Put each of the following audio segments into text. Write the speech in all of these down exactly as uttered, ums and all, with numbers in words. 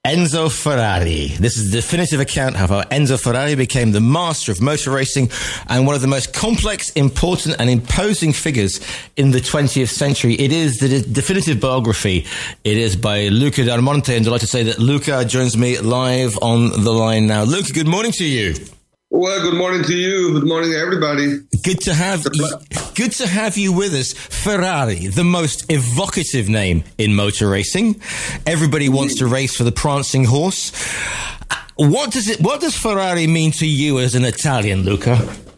Enzo Ferrari. This is the definitive account of how Enzo Ferrari became the master of motor racing and one of the most complex, important and imposing figures in the twentieth century. It is the de- definitive biography. It is by Luca Del Monte, and I'd like to say that Luca joins me live on the line now. Luca, good morning to you. Well, good morning to you. Good morning, everybody. Good to have you, good to have you with us. Ferrari, the most evocative name in motor racing. Everybody wants to race for the prancing horse. What does it? What does Ferrari mean to you as an Italian, Luca?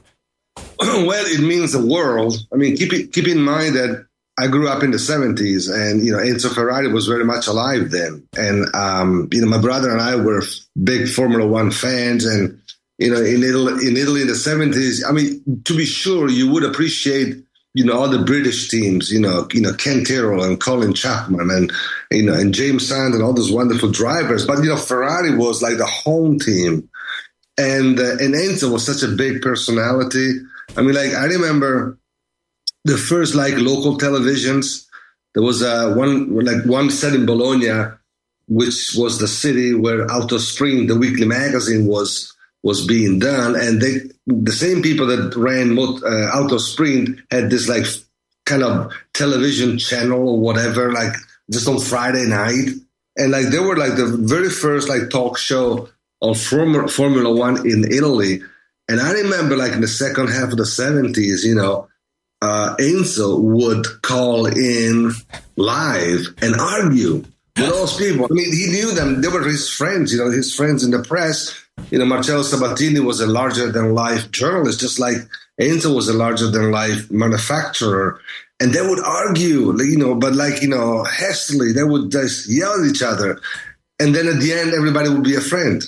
Well, it means the world. I mean, keep it, keep in mind that I grew up in the seventies, and you know Enzo Ferrari was very much alive then. And um, you know, my brother and I were big Formula One fans, and you know, in Italy, in Italy in the seventies, I mean, to be sure, you would appreciate, you know, all the British teams, you know, you know, Ken Tyrrell and Colin Chapman and, you know, and James Hunt and all those wonderful drivers. But, you know, Ferrari was like the home team. And, uh, and Enzo was such a big personality. I mean, like, I remember the first, like, local televisions. There was uh, one, like, one set in Bologna, which was the city where Autosprint, the weekly magazine, was was being done, and they, the same people that ran uh, Autosprint had this like kind of television channel or whatever, like just on Friday night, and like they were like the very first like talk show on Formula Formula One in Italy. And I remember like in the second half of the seventies, you know, uh, Enzo would call in live and argue with those people. I mean, he knew them; they were his friends, you know, his friends in the press. You know, Marcello Sabatini was a larger-than-life journalist, just like Enzo was a larger-than-life manufacturer. And they would argue, you know, but like, you know, hastily, they would just yell at each other. And then at the end, everybody would be a friend.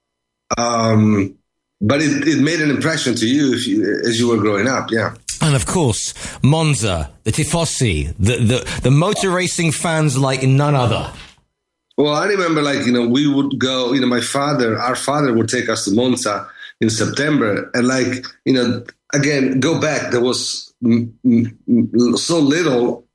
Um, but it, it made an impression to you, if you as you were growing up, yeah. And of course, Monza, the Tifosi, the, the, the motor racing fans like none other. Well, I remember, like, you know, we would go, you know, my father, our father would take us to Monza in September. And, like, you know, again, go back, there was m- m- so little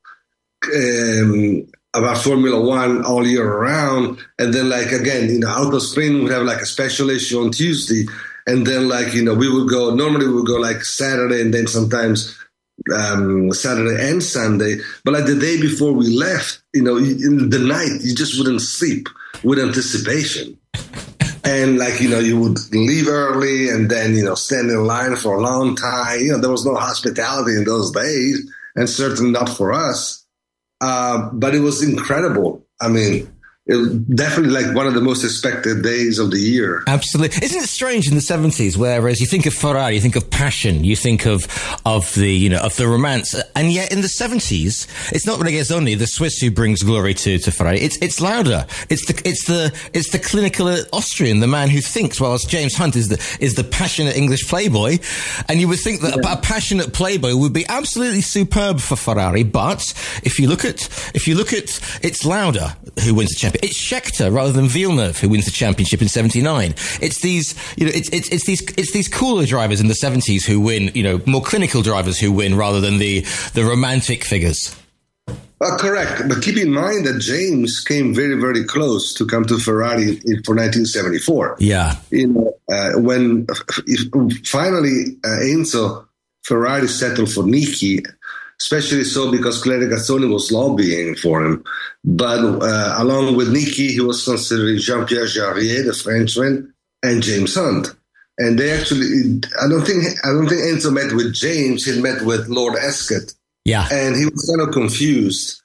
um, about Formula One all year around. And then, like, again, you know, Autosprint would have, like, a special issue on Tuesday. And then, like, you know, we would go, normally we would go, like, Saturday and then sometimes Um, Saturday and Sunday, but like the day before we left, you know, in the night, you just wouldn't sleep with anticipation. And like, you know, you would leave early and then, you know, stand in line for a long time. You know, there was no hospitality in those days, and certainly not for us. Uh, but it was incredible. I mean, it was definitely like one of the most expected days of the year. Absolutely. Isn't it strange in the seventies, whereas you think of Ferrari, you think of passion, you think of, of the, you know, of the romance. And yet in the seventies, it's not really as only the Swiss who brings glory to, to Ferrari. It's, it's louder. It's the, it's the, it's the clinical Austrian, the man who thinks, whilst James Hunt is the, is the passionate English playboy. And you would think that yeah. a, a passionate playboy would be absolutely superb for Ferrari. But if you look at, if you look at, it's Lauda who wins the championship. It's Scheckter rather than Villeneuve who wins the championship in seventy-nine. It's these, you know, it's, it's, it's these, it's these cooler drivers in the seventies who win, you know, more clinical drivers who win rather than the, the romantic figures. Uh, correct. But keep in mind that James came very, very close to come to Ferrari in, for nineteen seventy-four. Yeah. You know, uh, when uh, finally uh, Enzo Ferrari settled for Niki, especially so because Claire Regazzoni was lobbying for him. But uh, along with Niki, he was considering Jean-Pierre Jarier, the Frenchman, and James Hunt. And they actually, I don't think, I don't think Enzo met with James. He met with Lord Escott. Yeah. And he was kind of confused.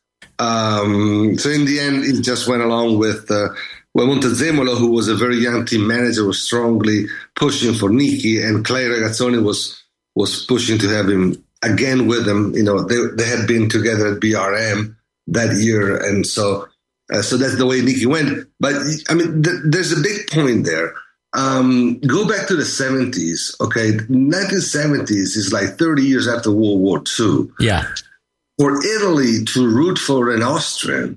Um, so in the end, he just went along with uh, well, Montezemolo, who was a very young team manager, was strongly pushing for Niki, and Claire Regazzoni was was pushing to have him again with them. You know, they they had been together at B R M that year, and so uh, so that's the way Niki went. But I mean, th- there's a big point there. Um, go back to the seventies. Okay, nineteen seventies is like thirty years after World War Two. Yeah, for Italy to root for an Austrian,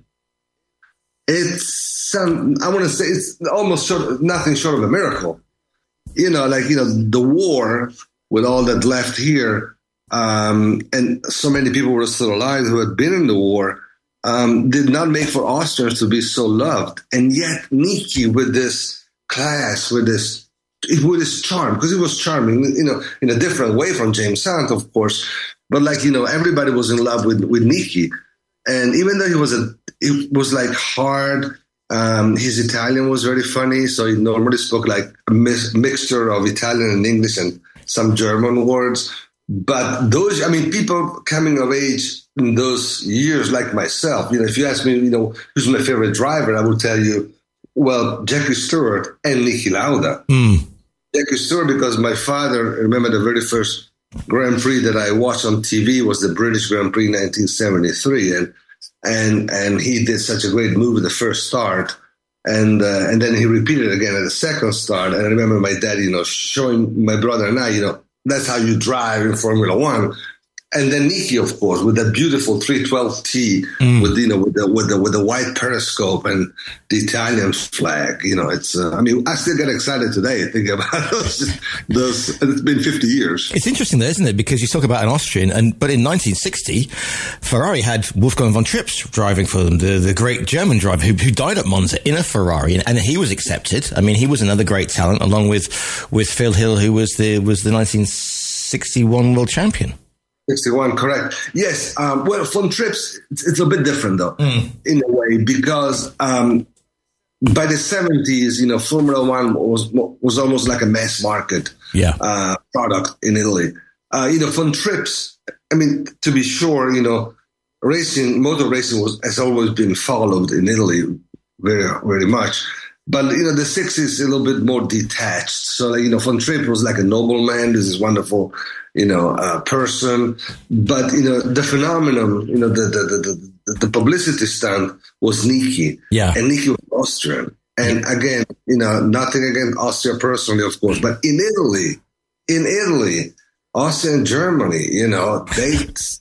it's some. I want to say it's almost short of, nothing short of a miracle. You know, like you know, the war with all that left here. Um, and so many people were still alive who had been in the war. um, did not make for Austrians to be so loved. And yet Niki, with this class, with this, with his charm, because he was charming, you know, in a different way from James Hunt, of course. But like, you know, everybody was in love with, with Niki. And even though he was a, it was like hard, um, his Italian was very funny. So he normally spoke like a mis- mixture of Italian and English and some German words. But those, I mean, people coming of age in those years, like myself, you know, if you ask me, you know, who's my favorite driver, I will tell you, well, Jackie Stewart and Niki Lauda. Mm. Jackie Stewart, because my father, I remember the very first Grand Prix that I watched on T V was the British Grand Prix nineteen seventy-three. And, and, and he did such a great move at the first start. And, uh, and then he repeated it again at the second start. And I remember my dad, you know, showing my brother and I, you know, that's how you drive in Formula One. And then Niki, of course, with that beautiful three twelve T, mm. with you know, with the with the with the white periscope and the Italian flag. You know, it's. Uh, I mean, I still get excited today thinking about those. those it's been fifty years. It's interesting, though, isn't it? Because you talk about an Austrian, and but in nineteen sixty, Ferrari had Wolfgang von Trips driving for them, the the great German driver who who died at Monza in a Ferrari, and, and he was accepted. I mean, he was another great talent, along with with Phil Hill, who was the was the nineteen sixty-one world champion. sixty-one, correct. Yes. Um, well, von Trips, it's, it's a bit different, though, mm. in a way, because um, by the seventies, you know, Formula One was was almost like a mass market yeah. uh, product in Italy. Uh, you know, von Trips, I mean, to be sure, you know, racing, motor racing was, has always been followed in Italy very, very much. But, you know, the sixties is a little bit more detached. So, like, you know, von Trips was like a nobleman. This is wonderful, you know, uh, person. But, you know, the phenomenon, you know, the the the, the publicity stunt was Niki. Yeah. And Niki was Austrian. And again, you know, nothing against Austria personally, of course. But in Italy, in Italy, Austria and Germany, you know, they,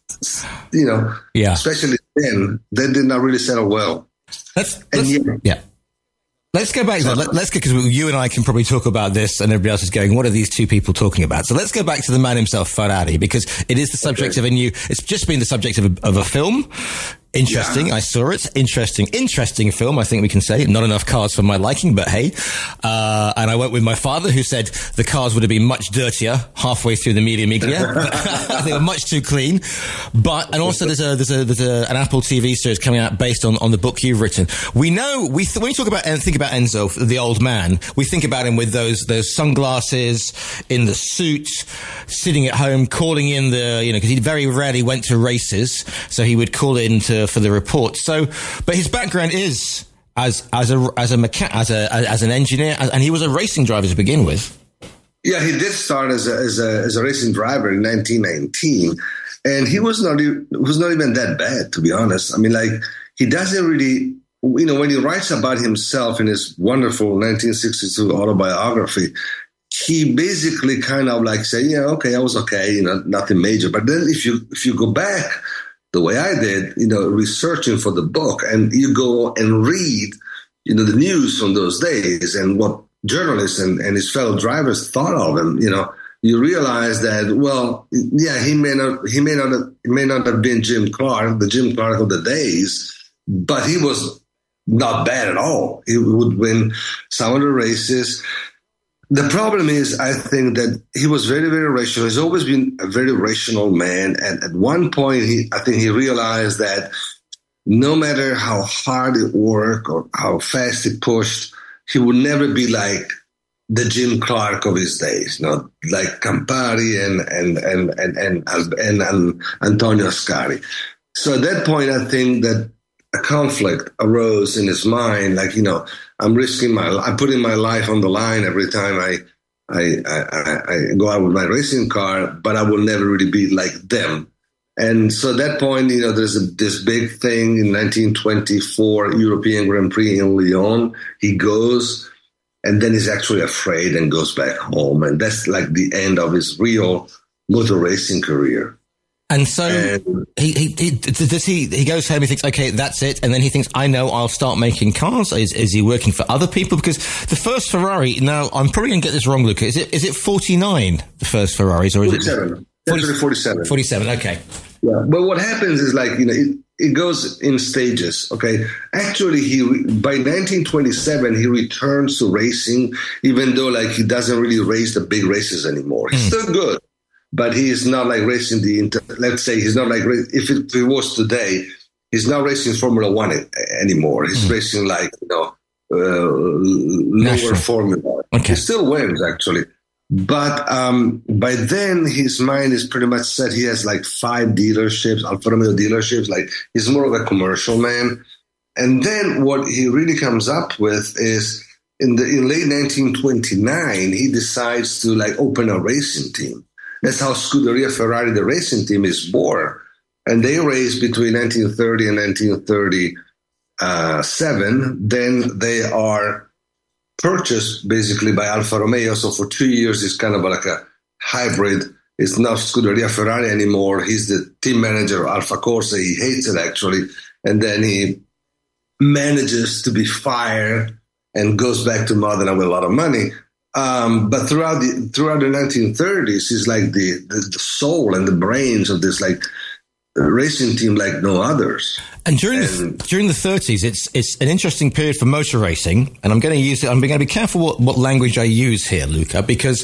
you know, yeah. especially then, they did not really settle well. Let's, and let's yeah. yeah. Let's go back. Let, let's go, because you and I can probably talk about this, and everybody else is going, what are these two people talking about? So let's go back to the man himself, Ferrari, because it is the subject okay. of a new, it's just been the subject of a, of a film. Interesting. Yeah. I saw it. Interesting, interesting film, I think we can say. Not enough cars for my liking, but hey. Uh, and I went with my father, who said the cars would have been much dirtier halfway through the Media Miglia. They were much too clean. But, and also there's a, there's a, there's a, an Apple T V series coming out based on, on the book you've written. We know, we, th- when we talk about, and think about Enzo, the old man, we think about him with those, those sunglasses, in the suit, sitting at home, calling in the, you know, because he very rarely went to races. So he would call in to, for the report. So, but his background is as as a as a mecha- as a as an engineer, and he was a racing driver to begin with. Yeah, he did start as a as a, as a racing driver in nineteen nineteen, and he was not was not even that bad, to be honest. I mean, like, he doesn't really, you know, when he writes about himself in his wonderful nineteen sixty-two autobiography, he basically kind of like say, yeah, okay, I was okay, you know, nothing major. But then if you if you go back the way I did, you know, researching for the book, and you go and read, you know, the news from those days and what journalists and, and his fellow drivers thought of him, you know, you realize that, well, yeah, he may not, he may not, have, he may not have been Jim Clark, the Jim Clark of the days, but he was not bad at all. He would win some of the races. The problem is, I think that he was very, very rational. He's always been a very rational man. And at one point, he, I think he realized that no matter how hard it worked or how fast he pushed, he would never be like the Jim Clark of his days, you know, like Campari and and and and and, and, and Antonio Ascari. So at that point, I think that a conflict arose in his mind, like, you know, I'm risking my, I'm putting my life on the line every time I, I, I, I go out with my racing car, but I will never really be like them. And so at that point, you know, there's a, this big thing in nineteen twenty-four European Grand Prix in Lyon. He goes, and then he's actually afraid and goes back home. And that's like the end of his real motor racing career. And so and, he, he, he does he he goes home, he thinks, okay, that's it, and then he thinks, I know, I'll start making cars. Is is he working for other people? Because the first Ferrari, now I'm probably going to get this wrong, Luca. Is it is it forty-nine, the first Ferraris, or is forty-seven. it forty-seven? forty-seven. forty-seven, okay. Yeah, but what happens is, like, you know, it, it goes in stages. Okay, actually, he by nineteen twenty-seven he returns to racing, even though like he doesn't really race the big races anymore. He's mm. still good, but he is not like racing the. Inter- let's say he's not like if it, if it was today, he's not racing Formula One anymore. He's mm. racing like you know uh, lower Formula. Okay. He still wins actually. But um, by then, his mind is pretty much set. He has like five dealerships, Alfa Romeo dealerships. Like he's more of a commercial man. And then what he really comes up with is in the in late nineteen twenty-nine, he decides to like open a racing team. That's how Scuderia Ferrari, the racing team, is born. And they race between nineteen thirty and nineteen thirty-seven. Then they are purchased basically by Alfa Romeo. So for two years, it's kind of like a hybrid. It's not Scuderia Ferrari anymore. He's the team manager of Alfa Corsa. He hates it actually. And then he manages to be fired and goes back to Modena with a lot of money. Um, but throughout the throughout the nineteen thirties, he's like the, the, the soul and the brains of this like racing team like no others. And during and, the, during the thirties, it's it's an interesting period for motor racing. And I'm going to use it. I'm going to be careful what, what language I use here, Luca, because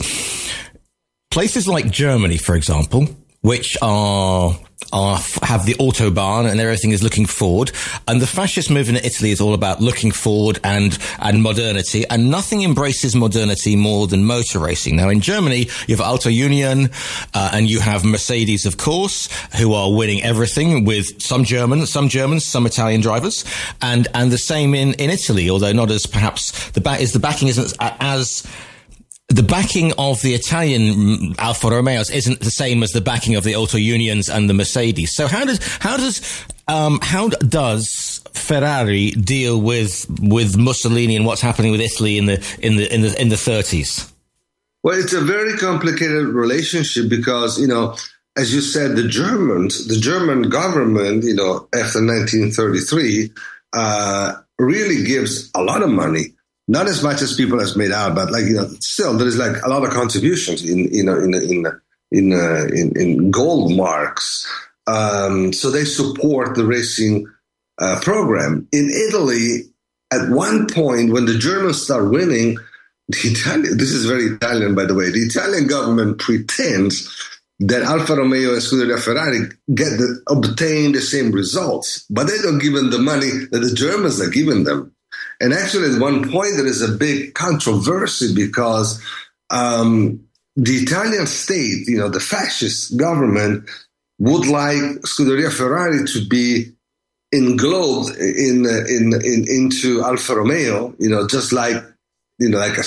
places like Germany, for example, which are are have the autobahn and everything is looking forward, and the fascist movement in Italy is all about looking forward and and modernity, and nothing embraces modernity more than motor racing. Now in Germany you have Auto Union uh, and you have Mercedes, of course, who are winning everything with some German some Germans some Italian drivers, and and the same in in Italy, although not as perhaps the back is the backing isn't as the backing of the Italian Alfa Romeos isn't the same as the backing of the Auto Unions and the Mercedes. So how does how does um, how does Ferrari deal with with Mussolini and what's happening with Italy in the in the in the in the thirties? Well, it's a very complicated relationship because you know, as you said, the Germans, the German government, you know, after nineteen thirty-three, uh, really gives a lot of money. Not as much as people have made out, but like you know, still there is like a lot of contributions in you know in in in uh, in, in gold marks. Um, so they support the racing uh, program in Italy. At one point, when the Germans start winning, the Italian this is very Italian, by the way. The Italian government pretends that Alfa Romeo and Scuderia Ferrari get the, obtain the same results, but they don't give them the money that the Germans are giving them. And actually, at one point, there is a big controversy because um, the Italian state, you know, the fascist government would like Scuderia Ferrari to be englobed in, in, in into Alfa Romeo, you know, just like, you know, like a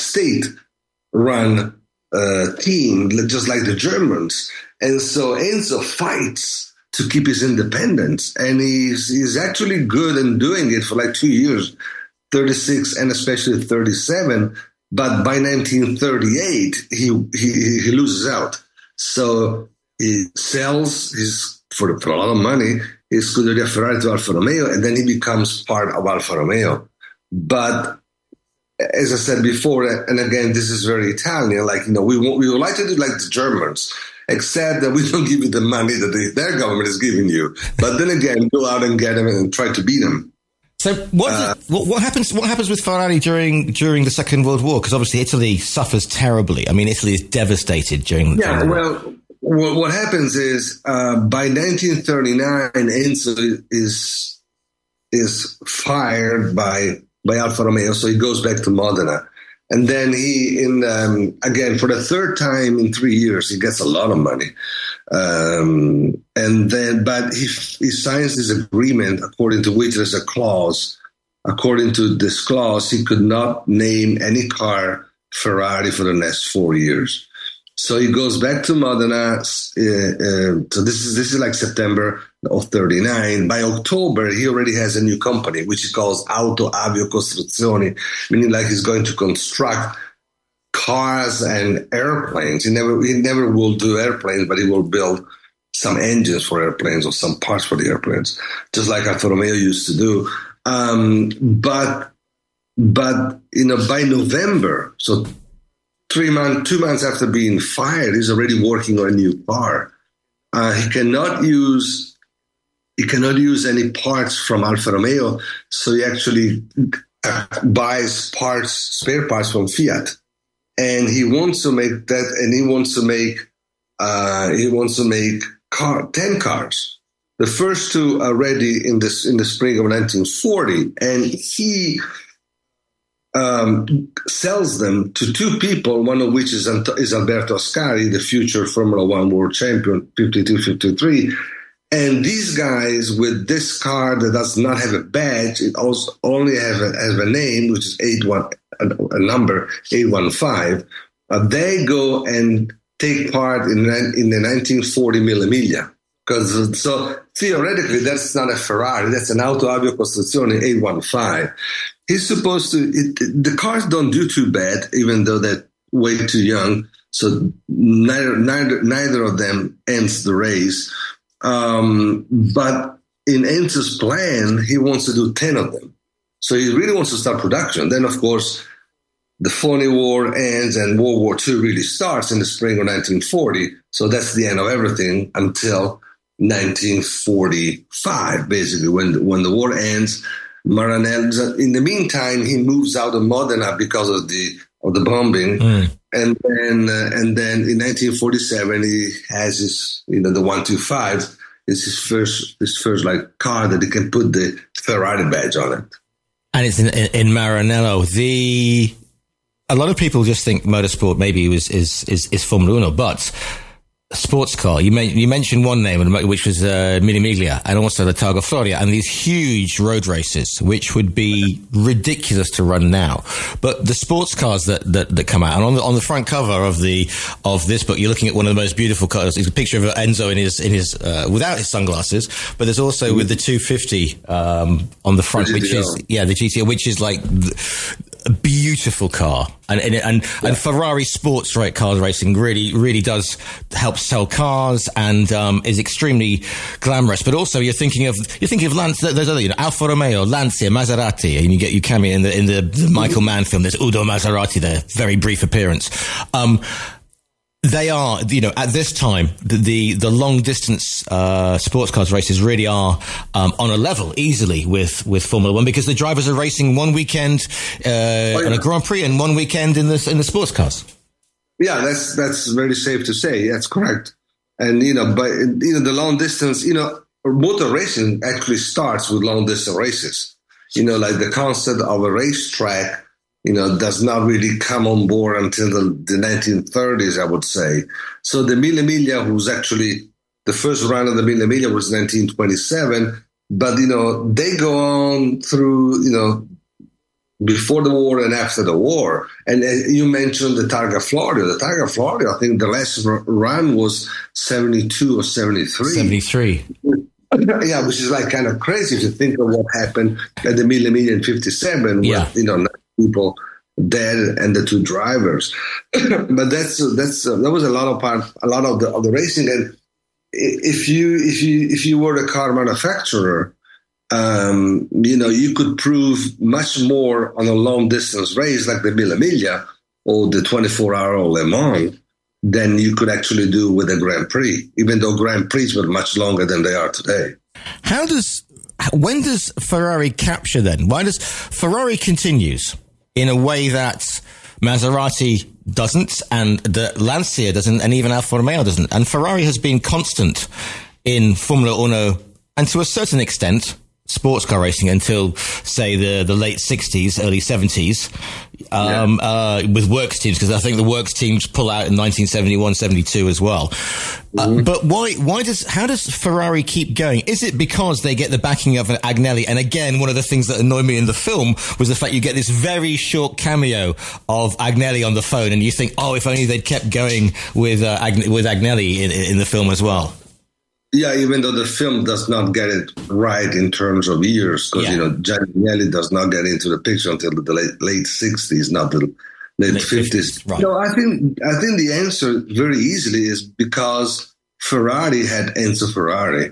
state-run uh, team, just like the Germans. And so Enzo fights to keep his independence. And he's, he's actually good in doing it for like two years. thirty-six and especially thirty-seven, but by nineteen thirty-eight he he, he loses out. So he sells his for, for a lot of money his Scuderia Ferrari to Alfa Romeo, and then he becomes part of Alfa Romeo. But as I said before, and again, this is very Italian. Like you know, we we would like to do like the Germans, except that we don't give you the money that they, their government is giving you. But then again, go out and get them and try to beat them. So what, uh, what what happens what happens with Ferrari during during the Second World War? Because obviously Italy suffers terribly. I mean, Italy is devastated during. Yeah, during the well, war. What, what happens is uh, by nineteen thirty-nine, Enzo is is fired by by Alfa Romeo, so he goes back to Modena, and then he in um, again for the third time in three years he gets a lot of money. Um, and then, but he, he signs this agreement according to which there's a clause. According to this clause, he could not name any car Ferrari for the next four years. So he goes back to Modena. Uh, uh, so this is this is like September of thirty-nine. By October, he already has a new company, which he calls Auto Avio Costruzioni, meaning like he's going to construct cars and airplanes. He never he never will do airplanes, but he will build some engines for airplanes or some parts for the airplanes, just like Alfa Romeo used to do. Um, but but you know, by November, so three months, two months after being fired, he's already working on a new car. Uh, he cannot use he cannot use any parts from Alfa Romeo, so he actually buys parts, spare parts from Fiat, and he wants to make that, and he wants to make, uh, he wants to make car, ten cars. The first two are ready in this in the spring of nineteen forty, and he um, sells them to two people, one of which is, is Alberto Ascari, the future Formula One world champion, fifty-two fifty-three. And these guys, with this car that does not have a badge, it also only have a, have a name, which is eight one, a, a number eight one five. Uh, they go and take part in in the nineteen forty Mille Miglia. Because so theoretically, that's not a Ferrari; that's an Auto Avio Costruzione eight one five. He's supposed to. It, the cars don't do too bad, even though they're way too young. So neither neither neither of them ends the race. Um, but in Enzo's plan, he wants to do ten of them. So he really wants to start production. Then, of course, the phony war ends and World War Two really starts in the spring of nineteen forty. So that's the end of everything until nineteen forty-five, basically, when, when the war ends. Maranello, in the meantime, he moves out of Modena because of the of the bombing. Mm. And then, uh, and then in nineteen forty-seven, he has his, you know, the one two five is his first, his first like car that he can put the Ferrari badge on it. And it's in, in, in Maranello. The a lot of people just think motorsport maybe was is is, is Formula Uno, but sports car. You, may, you mentioned one name, which was uh, Mille Miglia, and also the Targa Florio, and these huge road races, which would be ridiculous to run now. But the sports cars that, that, that come out, and on the on the front cover of the of this book, you're looking at one of the most beautiful cars. It's a picture of Enzo in his in his uh, without his sunglasses, but there's also mm-hmm. with the two fifty um, on the front, which is yeah the G T O, which is like a beautiful car, and and and, yeah. and Ferrari sports right car racing really really does help sell cars and um, is extremely glamorous. But also you're thinking of you're thinking of Lance. There's other you know Alfa Romeo, Lancia, Maserati, and you get you cameo in the in the, the Michael Mann film. There's Udo Maserati there, very brief appearance. Um, They are, you know, at this time, the the, the long distance uh, sports cars races really are um, on a level easily with, with Formula One, because the drivers are racing one weekend uh, oh, yeah. on a Grand Prix and one weekend in the in the sports cars. Yeah, that's that's very safe to say. That's correct. And you know, but you know, the long distance, you know, motor racing actually starts with long distance races. You know, like the concept of a racetrack, you know, does not really come on board until the, the nineteen thirties, I would say. So the Mille Miglia, who's actually the first round of the Mille Miglia was nineteen twenty-seven, but, you know, they go on through, you know, before the war and after the war. And uh, you mentioned the Targa Florio. The Targa Florio, I think the last r- run was seventy-two or seventy-three. seventy-three. Yeah, which is like kind of crazy if you think of what happened at the Mille Miglia in fifty-seven, yeah. with, you know, people dead and the two drivers. But that's that's uh, that was a lot of part, a lot of the of the racing. And if you if you if you were a car manufacturer, um, you know, you could prove much more on a long distance race like the Mille Miglia or the twenty-four hour Le Mans than you could actually do with a Grand Prix, even though Grand Prix were much longer than they are today. How does when does Ferrari capture then? Why does Ferrari continues in a way that Maserati doesn't, and the Lancia doesn't, and even Alfa Romeo doesn't? And Ferrari has been constant in Formula Uno, and to a certain extent, sports car racing until, say, the, the late sixties, early seventies, um, yeah. uh, with works teams, because I think the works teams pull out in nineteen seventy-one, seventy-two as well. Mm-hmm. Uh, but why, why does, how does Ferrari keep going? Is it because they get the backing of Agnelli? And again, one of the things that annoyed me in the film was the fact you get this very short cameo of Agnelli on the phone, and you think, oh, if only they'd kept going with, uh, Ag- with Agnelli in, in the film as well. Yeah, even though the film does not get it right in terms of years, because, yeah. you know, Gianni Agnelli does not get into the picture until the late, late sixties, not the late, late fifties. fifties. Right. No, I think I think the answer very easily is because Ferrari had Enzo Ferrari.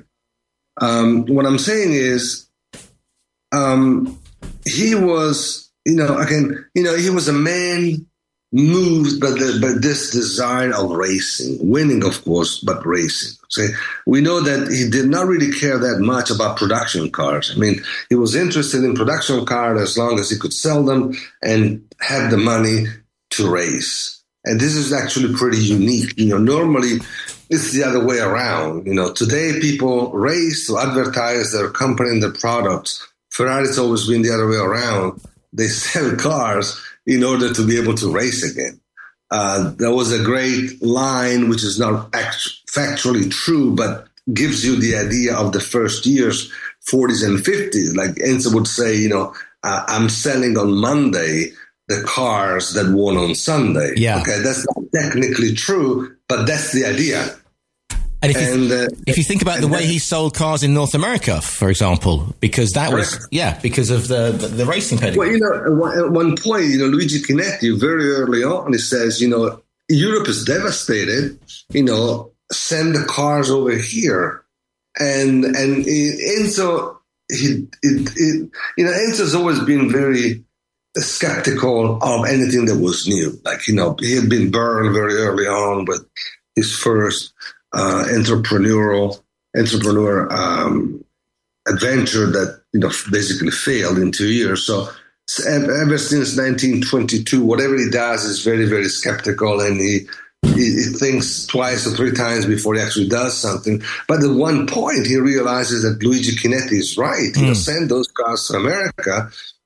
Um, what I'm saying is um, he was, you know, again, you know, he was a man moved by, the, by this desire of racing, winning, of course, but racing. So we know that he did not really care that much about production cars. I mean, he was interested in production cars as long as he could sell them and have the money to race. And this is actually pretty unique. You know, normally it's the other way around. You know, today people race to advertise their company and their products. Ferrari's always been the other way around. They sell cars in order to be able to race again. Uh, there was a great line, which is not act- factually true, but gives you the idea of the first years, forties and fifties. Like Enzo would say, you know, uh, I'm selling on Monday the cars that won on Sunday. Yeah. Okay, that's not technically true, but that's the idea. And if you, and, uh, if you think about the way then, he sold cars in North America, for example, because that correct. was, yeah, because of the, the, the racing pedigree. Well, you know, at one point, you know, Luigi Chinetti, very early on, he says, you know, Europe is devastated, you know, send the cars over here. And, and Enzo, he, it, it, you know, Enzo's always been very skeptical of anything that was new. Like, you know, he had been burned very early on with his first uh, entrepreneurial entrepreneur um, adventure that, you know, basically failed in two years. So ever since nineteen twenty-two, whatever he does is very, very skeptical, and he, he, he thinks twice or three times before he actually does something. But at one point, he realizes that Luigi Chinetti is right. Mm. You know, send those cars to America.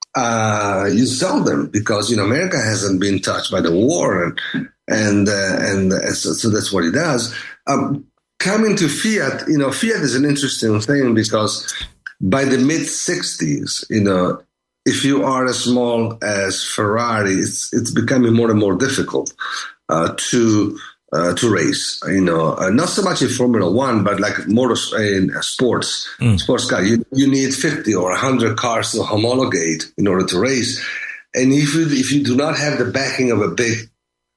Uh, you sell them because, you know, America hasn't been touched by the war, and and uh, and uh, so, so that's what he does. Um, coming to Fiat, you know, Fiat is an interesting thing because by the mid sixties, you know, if you are as small as Ferrari, it's it's becoming more and more difficult uh, to uh, to race. You know, uh, not so much in Formula One, but like motor in uh, sports, mm. sports car. You you need fifty or a hundred cars to homologate in order to race, and if you if you do not have the backing of a big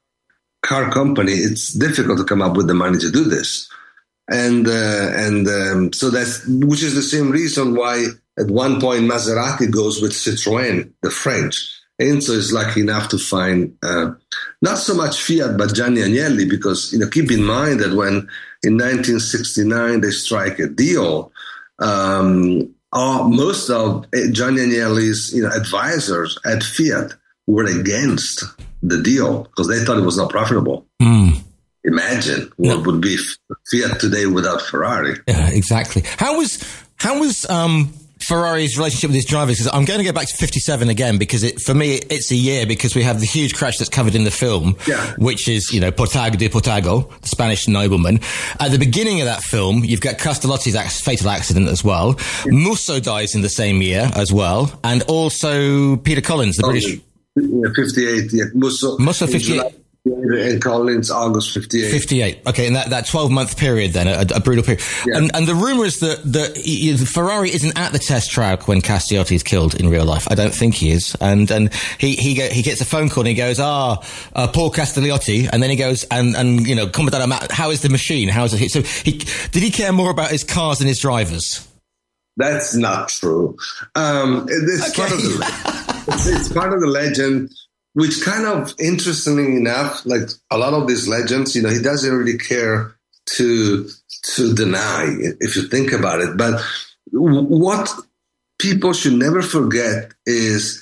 car company, it's difficult to come up with the money to do this. And uh, and um, so that's which is the same reason why at one point Maserati goes with Citroën, the French. Enzo is lucky enough to find uh, not so much Fiat but Gianni Agnelli, because, you know, keep in mind that when in nineteen sixty-nine they strike a deal, um, all, most of Gianni Agnelli's, you know, advisors at Fiat were against the deal because they thought it was not profitable. Mm. Imagine what no. would be Fiat today without Ferrari. Yeah, exactly. How was how was um, Ferrari's relationship with his drivers? Because I'm going to go back to fifty-seven again, because it, for me it's a year, because we have the huge crash that's covered in the film, yeah. which is, you know, Portago de Portago, the Spanish nobleman. At the beginning of that film, you've got Castellotti's fatal accident as well. Yeah. Musso dies in the same year as well, and also Peter Collins, the oh, British. Yeah, fifty-eight. Yeah, Musso. Musso fifty-eight. And Collins, August fifty-eight. fifty-eight. Okay, in that, that twelve-month period then, a, a brutal period. Yeah. And, and the rumour is that, that he, Ferrari isn't at the test track when Castellotti is killed in real life. I don't think he is. And and he he, go, he gets a phone call and he goes, ah, uh, Paul Castellotti. And then he goes, and, and you know, Commodore, how is the machine? How is it? So he, did he care more about his cars than his drivers? That's not true. Um, it's, okay. part of the, it's, it's part of the legend. Which kind of, interestingly enough, like a lot of these legends, you know, he doesn't really care to to deny, if you think about it. But what people should never forget is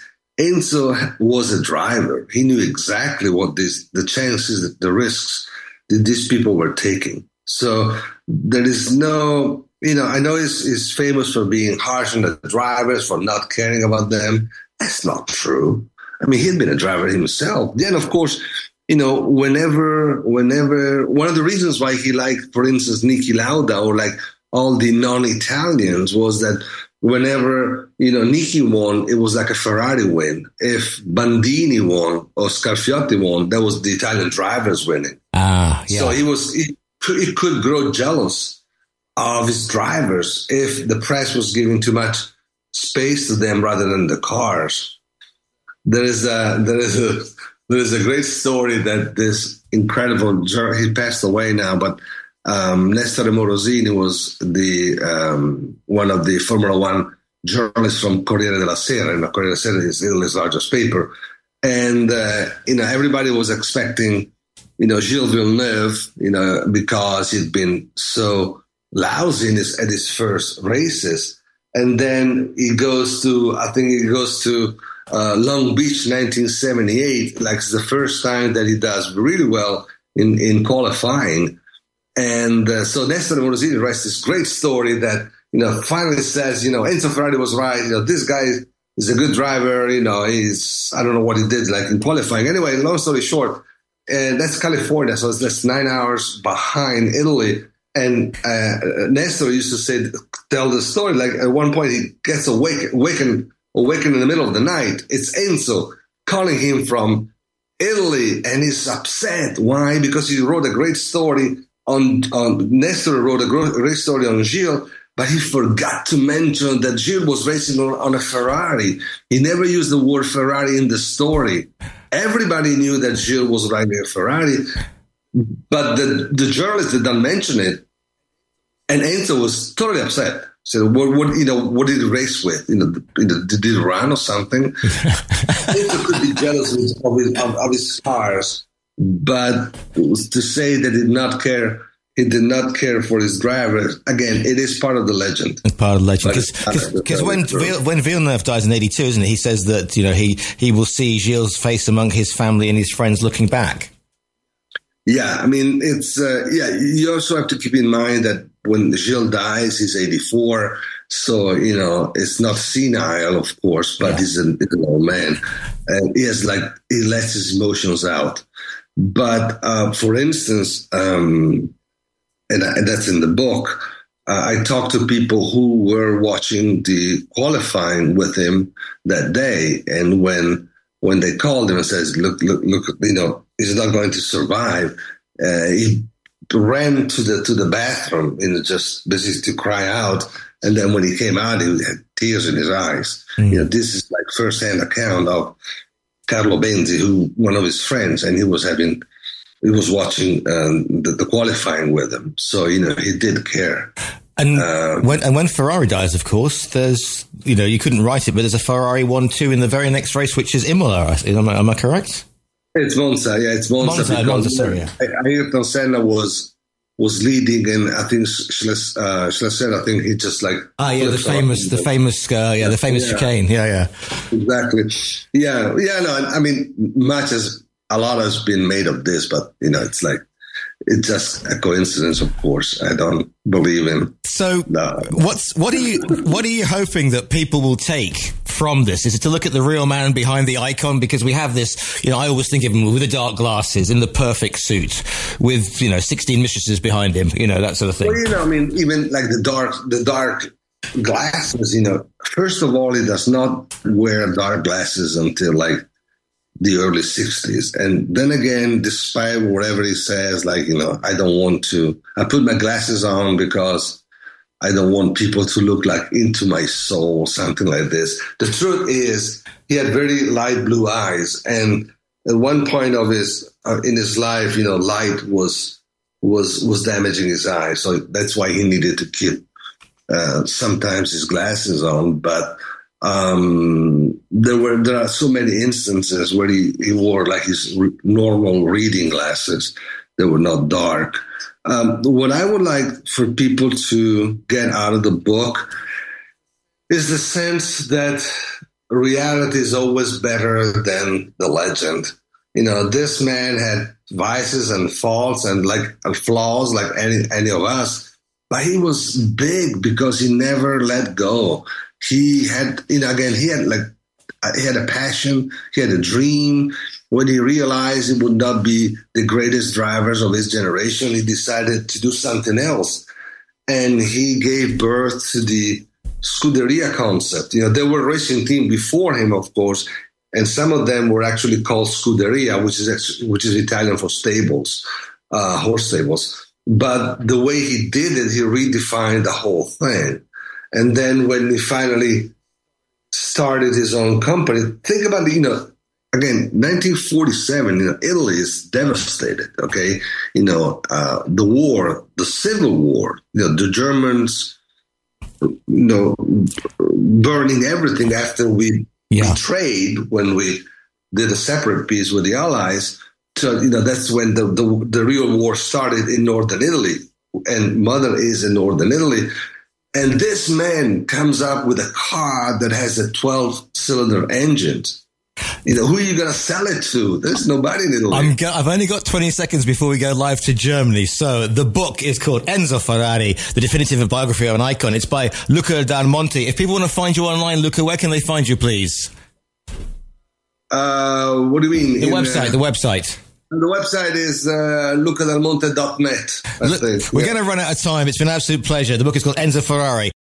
Enzo was a driver. He knew exactly what these, the chances, the risks that these people were taking. So there is no, you know, I know he's, he's famous for being harsh on the drivers, for not caring about them. That's not true. I mean, he'd been a driver himself. Then, of course, you know, whenever, whenever, one of the reasons why he liked, for instance, Niki Lauda or like all the non-Italians was that whenever, you know, Niki won, it was like a Ferrari win. If Bandini won or Scarfiotti won, that was the Italian drivers winning. Ah, yeah. So he was, he, he could grow jealous of his drivers if the press was giving too much space to them rather than the cars. There is a there is a there is a great story that this incredible, he passed away now, but um, Nestore Morosini was the um, one of the Formula One journalists from Corriere della Sera, and Corriere della Sera is Italy's largest paper. And, uh, you know, everybody was expecting, you know, Gilles Villeneuve, you know, because he'd been so lousy in his, at his first races. And then he goes to, I think he goes to uh, Long Beach, nineteen seventy-eight, like it's the first time that he does really well in, in qualifying. And uh, so Nestor Morosini writes this great story that, you know, finally says, you know, Enzo Ferrari was right. You know, this guy is a good driver. You know, he's, I don't know what he did like in qualifying. Anyway, long story short, and that's California. So it's that's nine hours behind Italy. And uh, Nestor used to say, tell the story, like at one point he gets awake, awakened, awakened in the middle of the night. It's Enzo calling him from Italy, and he's upset. Why? Because he wrote a great story on, on Nestor wrote a great story on Gilles, but he forgot to mention that Gilles was racing on, on a Ferrari. He never used the word Ferrari in the story. Everybody knew that Gilles was riding a Ferrari, but the, the journalist did not mention it. And Enzo was totally upset. So, what, what you know, what did he race with? You know, did he run or something? Enzo could be jealous of his, of, of his cars, but to say that he did not care, he did not care for his driver. Again, it is part of the legend. It's part of the legend. Because when Vill, when Villeneuve dies in eighty-two, isn't it? He says that you know he he will see Gilles' face among his family and his friends looking back. Yeah, I mean, it's, uh, yeah, you also have to keep in mind that when Gilles dies, he's eighty-four. So, you know, it's not senile, of course, but yeah. he's, an, he's an old man. And he has like, he lets his emotions out. But, uh, for instance, um, and, and that's in the book, uh, I talked to people who were watching the qualifying with him that day. And when, when they called him and says, look, look, look, you know, he's not going to survive. Uh, he ran to the to the bathroom and just basically to cry out. And then when he came out, he had tears in his eyes. Mm. You know, this is like firsthand account of Carlo Benzi, who one of his friends, and he was having, he was watching um, the, the qualifying with him. So you know, he did care. And uh, when and when Ferrari dies, of course, there's, you know, you couldn't write it, but there's a Ferrari one two in the very next race, which is Imola. Am I, am I correct? It's Monza, yeah, it's Monza. Monza, Monza sorry, yeah. Ayrton Senna was was leading, and I think Schles, uh, Schlesser, I think he just like ah yeah, the famous, the famous, uh, yeah, the famous yeah. chicane, yeah, yeah, exactly, yeah, yeah. No, I mean, much as a lot has been made of this, but you know, it's like. It's just a coincidence, of course. I don't believe in. So, no. what's what are you what are you hoping that people will take from this? Is it to look at the real man behind the icon? Because we have this, you know, I always think of him with the dark glasses, in the perfect suit, with you know sixteen mistresses behind him, you know, that sort of thing. Well, you know, I mean, even like the dark the dark glasses. You know, first of all, he does not wear dark glasses until like the early sixties. And then again, despite whatever he says, like, you know, I don't want to, I put my glasses on because I don't want people to look like into my soul, something like this. The truth is he had very light blue eyes. And at one point of his, uh, in his life, you know, light was, was, was damaging his eyes. So that's why he needed to keep, uh, sometimes his glasses on. But, Um, there were there are so many instances where he, he wore like his re- normal reading glasses that were not dark. Um, what I would like for people to get out of the book is the sense that reality is always better than the legend. You know, this man had vices and faults and like and flaws like any any of us, but he was big because he never let go. He had, you know, again, he had like, he had a passion, he had a dream. When he realized he would not be the greatest drivers of his generation, he decided to do something else. And he gave birth to the Scuderia concept. You know, there were racing teams before him, of course, and some of them were actually called Scuderia, which is which is Italian for stables, uh, horse stables. But the way he did it, he redefined the whole thing. And then when he finally started his own company, think about it, you know, again, nineteen forty-seven, you know, Italy is devastated, okay? You know, uh, the war, the civil war, you know, the Germans, you know, burning everything after we yeah. betrayed when we did a separate peace with the Allies. So, you know, that's when the, the, the real war started in northern Italy. And mother is in northern Italy. And this man comes up with a car that has a twelve-cylinder engine. You know, who are you going to sell it to? There's nobody in Italy. I'm go- I've only got twenty seconds before we go live to Germany. So the book is called Enzo Ferrari, The Definitive Biography of an Icon. It's by Luca Dal Monte. If people want to find you online, Luca, where can they find you, please? Uh, what do you mean? The in, website, uh, the website. The website is uh, luca del monte dot net. Look, we're yeah. going to run out of time. It's been an absolute pleasure. The book is called Enzo Ferrari.